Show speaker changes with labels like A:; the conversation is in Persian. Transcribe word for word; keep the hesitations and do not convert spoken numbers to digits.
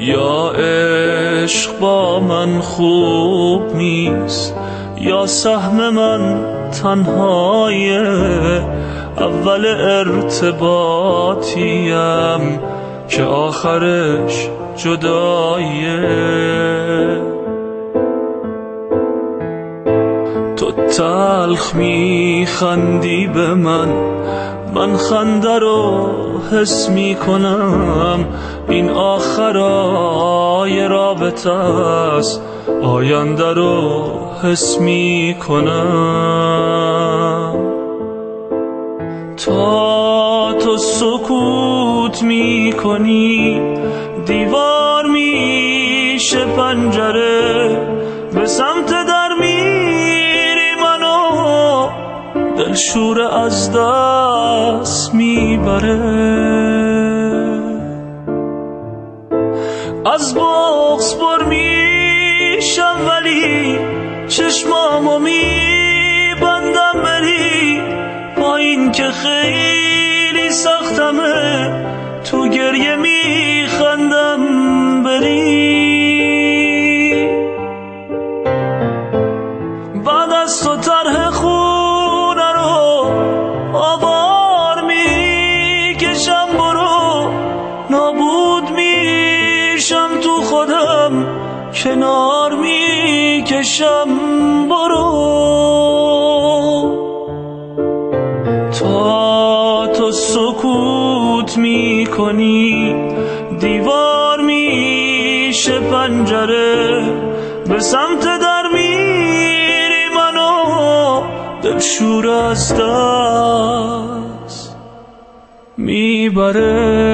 A: یا عشق با من خوب نیست، یا سهم من تنهایه، اول ارتباطیم که آخرش جداییه. تو تلخ میخندی به من، من خنده رو حس میکنم، این آخرای رابطه است، آینده رو حس میکنم. تا تو سکوت میکنی دیوار میشه پنجره، به سمت در میری منو دلشور از دست میبره. از بغض پر میشم ولی چشمامو میبندم بری، با این که خیلی سختمه تو گریه میخندم بری. بعد از تو طرح خونه رو آوار میکشم، برو نابود میشم تو خودم، کنار میکشم برو. تا تو سکوت میکنی دیوار میشه پنجره، به سمت در میری منو دلشور از دست میبره.